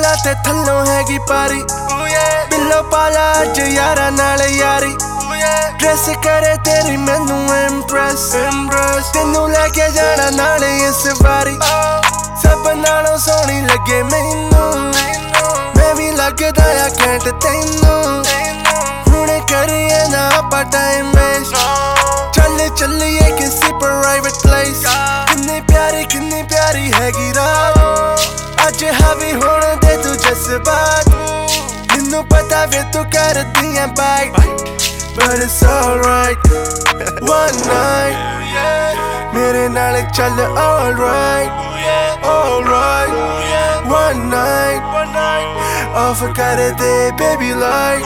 दिला ते थल्लों हैगी पारी बिल्लो पाला अज यारा नाल यारी ड्रेस करे तेरी मैनू इम्प्रेस तेनू लेके जाना नाल इस बारी सब नालों सोहनी लगे मैनू मैं भी लगदा आ कैंट तैनू हुणे करिए ना आपां टाइम वेस्ट चल चलिए किसी प्राइवेट प्लेस किन्नी प्यारी हैगी रात अज हावी होने दे तू जज्बात मैनू पता वे तू करदी है bite but it's alright one night मेरे नाल चल alright one night off कर दे baby light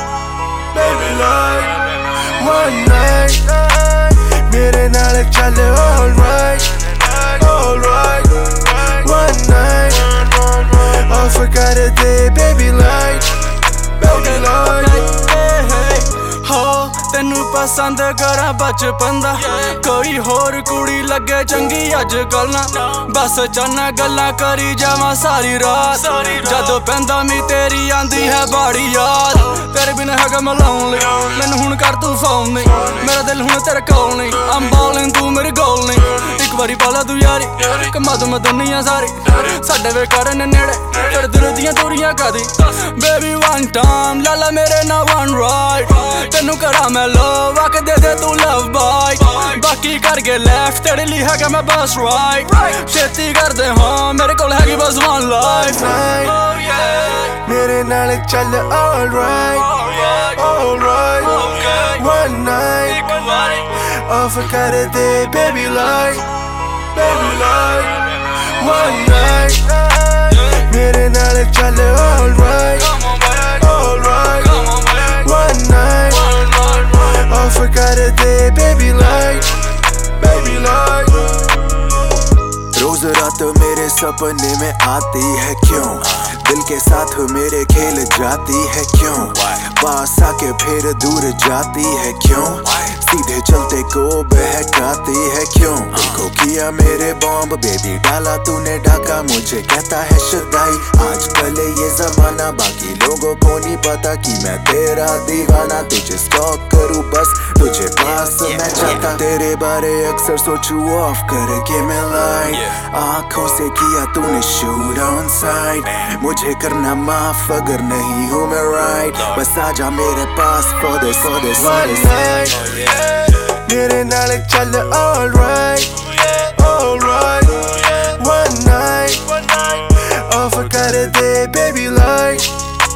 one night मेरे नाल चल alright one night off कर दे baby light तेनू पसंद करा बचपन दा कोई होर कुड़ी लगे चंगी अज कल ना बस चाहना गल्लां करी जावां सारी रात जदों पैंदा मी तेरी आंदी है बाड़ी याद तेरे बिना हैगा मैं lonely मैनू हुण कर तू फोन नहीं मेरा दिल हुण तेरे कोल नहीं I'm balling तू मेरी गोल नहीं एक बारी पाला तू यारी कमा दूं मैं दुनिया सारी साडे वे करन नेड़े तेरे दिल दियां दूरियां कदी बेबी one time लाला मेरे ना one right तेनू करा मैं love आके दे दे तू love bite बाकी कर गए left तेरे लिए हैगा मैं बस right छेती कर दे हाँ मेरे कोल हैगी बस one life मेरे नाल चल alright one night off कर दे baby light one night मेरे नाल चल alright one night off कर दे baby light रोज रात मेरे सपने में आती है क्यों दिल के साथ मेरे खेल जाती है क्यों पास आके फिर दूर जाती है क्यों सीधे चलते को बहकाती है क्यों देखो किया मेरे बॉम्ब बेबी डाला तूने ढाका मुझे कहता है शुदाई आजकल ये जमाना बाकी लोगों को नहीं पता कि मैं तेरा दीवाना तुझे स्टॉक करूं बस तुझे पास मैं चाहता तेरे बारे अक्सर सोचूं ऑफ करके मैं लाइट आंखों से किया तूने शूट ऑन साइड मुझे करना माफ अगर नहीं हूँ मैं राइट बस आजा मेरे पास for this one night मेरे नाल चल alright one night off कर दे baby light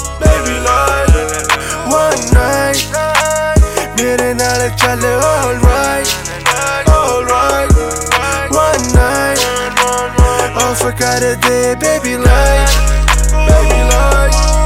one night मेरे नाल चल alright one night off कर दे baby light